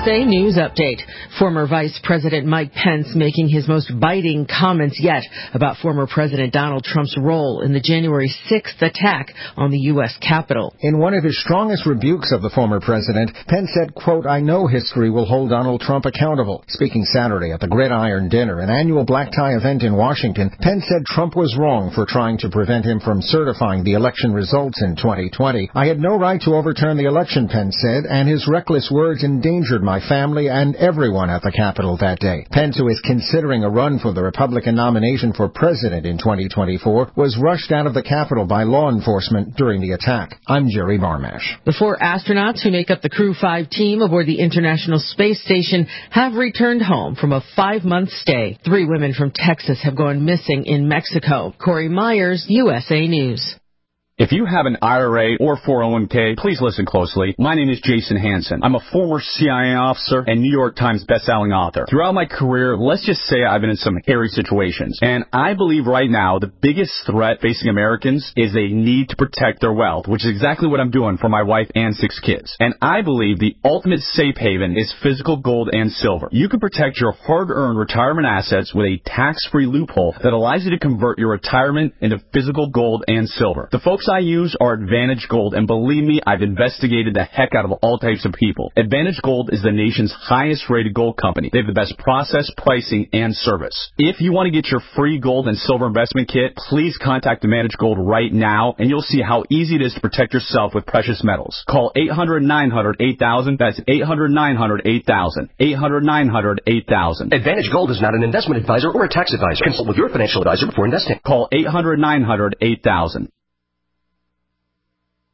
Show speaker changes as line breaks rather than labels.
USA News Update. Former Vice President Mike Pence making his most biting comments yet about former President Donald Trump's role in the January 6th attack on the U.S. Capitol.
In one of his strongest rebukes of the former president, Pence said, quote, "I know history will hold Donald Trump accountable." Speaking Saturday at the Gridiron Dinner, an annual black tie event in Washington, Pence said Trump was wrong for trying to prevent him from certifying the election results in 2020. "I had no right to overturn the election," Pence said, and his reckless words endangered my family and everyone at the Capitol that day. Pence, who is considering a run for the Republican nomination for president in 2024, was rushed out of the Capitol by law enforcement during the attack. I'm Jerry Barmash.
The 4 astronauts who make up the Crew 5 team aboard the International Space Station have returned home from a 5-month stay. 3 women from Texas have gone missing in Mexico. Corey Myers, USA News.
If you have an IRA or 401k, please listen closely. My name is Jason Hansen. I'm a former CIA officer and New York Times bestselling author. Throughout my career, let's just say I've been in some hairy situations. And I believe right now the biggest threat facing Americans is they need to protect their wealth, which is exactly what I'm doing for my wife and 6 kids. And I believe the ultimate safe haven is physical gold and silver. You can protect your hard-earned retirement assets with a tax-free loophole that allows you to convert your retirement into physical gold and silver. The folks I use are Advantage Gold, and believe me, I've investigated the heck out of all types of people. Advantage Gold is the nation's highest-rated gold company. They have the best process, pricing, and service. If you want to get your free gold and silver investment kit, please contact Advantage Gold right now, and you'll see how easy it is to protect yourself with precious metals. Call 800-900-8000. That's 800-900-8000. 800-900-8000.
Advantage Gold is not an investment advisor or a tax advisor. Consult with your financial advisor before investing.
Call 800-900-8000.